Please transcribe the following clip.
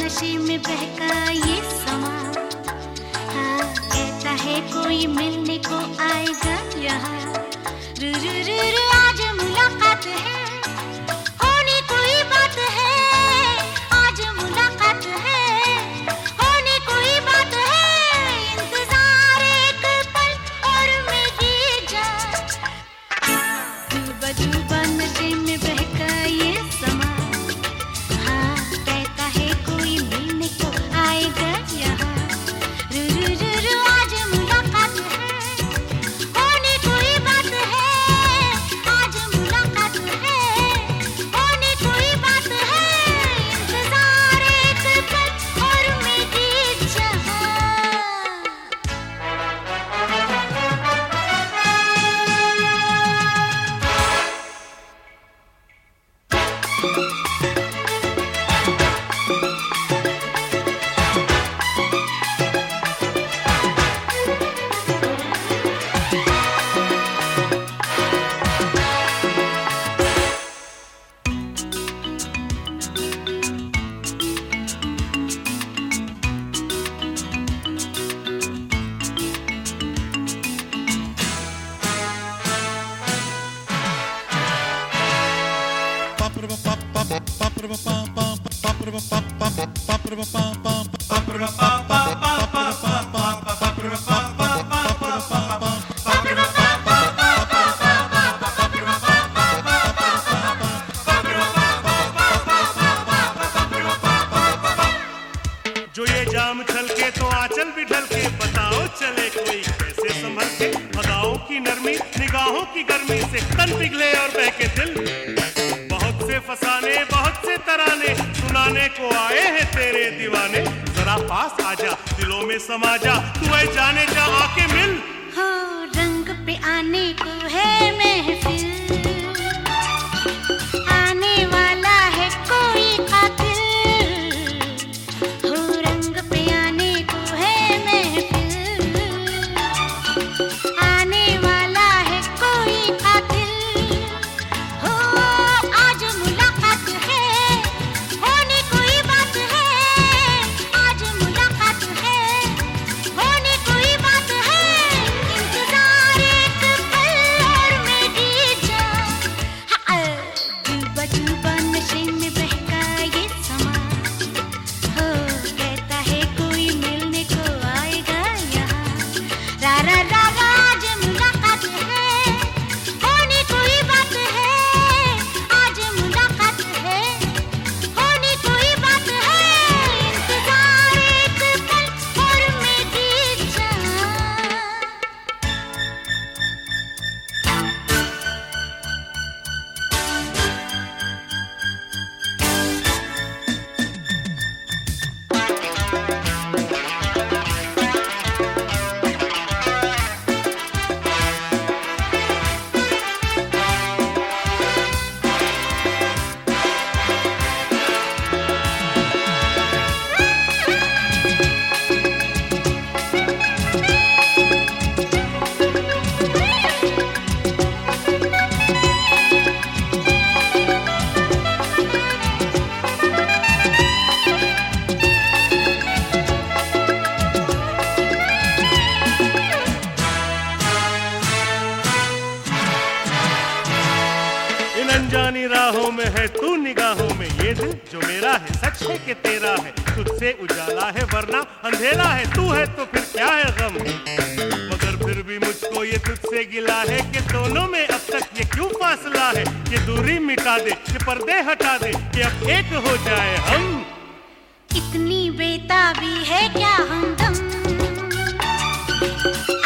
नशे में बहका ये समा, हाँ कहता है कोई मिलने को आएगा यहाँ। रू रू रू रू आज मुलाकात है, होने कोई बात है, आज मुलाकात है, होने कोई बात है, इंतजार एक पल और मेरी जान। डूबा डूबा नशे में बहका ये समा, हाँ कहता है कोई मिलने को आएगा यहाँ। रू रू रू रू आज मुलाकात है, होने कोई बात है, आज मुलाकात है, होने कोई बात है, इंतजार एक पल और मेरी जान। जो ये जाम छलके तो आंचल भी ढलके, बताओ चले कोई कैसे संभल के। अदाओं की नरमी निगाहों की गर्मी से तन पिघले और बहके दिल। बहुत से फसाने बहुत से तराने सुनाने को आए हैं तेरे दीवाने। जरा पास आजा दिलों में समा जा, तू ऐ जाने जा आके मिल। हो रंग पे आने को है महफिल, आने वाला है कोई कातिल। हो रंग पे आने को है महफिल, आने वाला है कोई कातिल। हो आज मुलाकात है, होने कोई बात है, आज मुलाकात है, होने कोई बात है, इंतजार एक पल और मेरी जान। हाँ डूबा डूबा नशे में बहका ये समा, हो कहता है कोई मिलने को आएगा यहाँ। रा रा रा रा आज मुलाकात है, होने कोई बात है, आज मुलाकात है, होने कोई बात है, इंतजार एक पल और मेरी जान। इन अनजानी राहों में है तू निगाहों में, ये दिल जो मेरा है सच है कि तेरा है। तुझसे उजाला है वरना अंधेरा है, तू है तो फिर क्या है गम। मगर फिर भी मुझको ये तुझसे गिला है कि दोनों में अब तक ये क्यों फासला है। ये दूरी मिटा दे, ये पर्दे हटा दे, कि अब एक हो जाए हम। इतनी बेताबी है क्या हमदम,